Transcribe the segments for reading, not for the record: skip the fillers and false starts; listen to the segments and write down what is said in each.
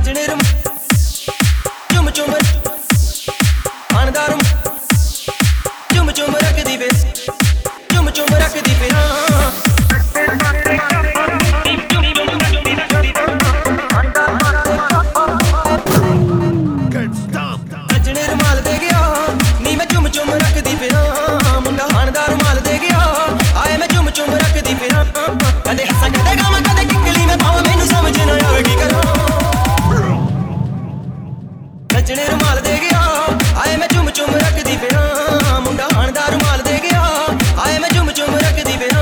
ਨੱਚਣੇ ਰਮ ਚੁੰਮ ਚੁੰਮ ਆਣਦਾਰ ਚੁੰਮ ਚੁੰਮ ਰੱਖਦੀ ਵੇ ਚੁੰਮ ਚੁੰਮ ਰੱਖਦੀ ਵੇ ਨੱਚਣੇ ਰੁਮਾਲ ਦੇ ਗਿਆ ਨੀ ਮੈਂ ਚੁੰਮ ਚੁੰਮ ਰੱਖਦੀ ਫਿਰਾਂ ਮੁੰਡਾ ਹਾਣਦਾ ਰੁਮਾਲ ਦੇ ਗਿਆ ਆਏ ਮੈਂ ਚੁੰਮ ਚੁੰਮ ਰੱਖਦੀ ਫਿਰਾਂ ਕਦੇ ਹੱਸਾਂ ਕਦੇ ਗਾਵਾਂ ਕਦੇ ਕਿੱਕਲੀ ਮੈਂ ਪਾਵਾਂ ਮੈਨੂੰ ਸਮਝ ਨਾ ਆਵੇ ਕੀ ਕਰਾਂ ਨੱਚਣੇ ਰੁਮਾਲ ਦੇ ਗਿਆ ਆਏ ਮੈਂ ਚੁੰਮ ਚੁੰਮ ਰੱਖਦੀ ਫਿਰਾਂ ਮੁੰਡਾ ਹਾਣਦਾ ਰੁਮਾਲ ਦੇ ਗਿਆ ਆਏ ਮੈਂ ਚੁੰਮ ਚੁੰਮ ਰੱਖਦੀ ਫਿਰਾਂ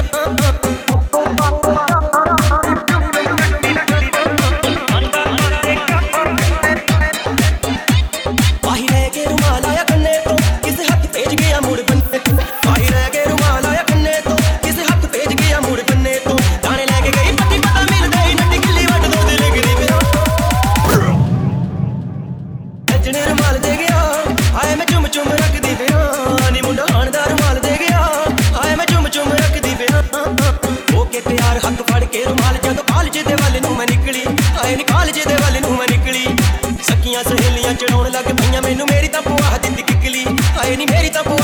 ਆਹੀ ਰਹਿ ਕੇ ਰੁਮਾਲ ਆਇਆ ਕੰਨੇ ਤੋਂ ਕਿਸੇ ਹੱਥ ਭੇਜ ਗਿਆ ਮੁੜ ਬੰਨੇ ਆਹੀ ਰਹਿ ਕੇ ਰੁਮਾਲ ਆਇਆ ਕੰਨੇ ਤੋਂ ਕਿਸੇ ਹੱਥ ਭੇਜ ਗਿਆ ਮੁੜ ਬੰਨੇ ਤੋਂ ਦਾਣੇ ਲੈ ਕੇ ਗਈ ਪੱਤੀ ਪਤਾ ਮਿਲਦਾ ਹੀ ਨੱਟੀ ਕਿੱਲੀ ਵੱਟ ਦੋ ਦਿਲ ਗਰੀ ਮੇਰਾ ਨੱਚਣੇ ਰੁਮਾਲ ਦੇ ਗਿਆ ਆਏ ਮੈਂ ਚੁੰਮ ਚੁੰਮ ਰੱਖਦੀ ਫਿਰਾਂ ਨੀ ਮੁੰਡਾ ਹਾਣਦਾ ਰੁਮਾਲ ਦੇ ਗਿਆ ਆਏ ਮੈਂ ਚੁੰਮ ਚੁੰਮ ਰੱਖਦੀ ਫਿਰਾਂ ਹੋ ਕੇ ਪਿਆਰ ਹੱਥ ਫੜ ਕੇ ਰੁਮਾਲ ਜਦੋਂ ਕਾਲਜ ਦੇ ਵੱਲ ਨੂੰ ਮੈਂ ਨਿਕਲੀ ਆਏ ਨੀ ਕਾਲਜ ਦੇ ਵੱਲ ਨੂੰ ਮੈਂ ਨਿਕਲੀ ਸਕੀਆਂ ਸਹੇਲੀਆਂ ਚੜਾਉਣ ਲੱਗ ਪਈਆਂ ਮੈਨੂੰ ਮੇਰੀ ਤਾਂ ਭੂਆ ਦਿੱਤੀ ਕਿੱਕਲੀ ਆਏ ਨੀ ਮੇਰੀ ਤਾਂ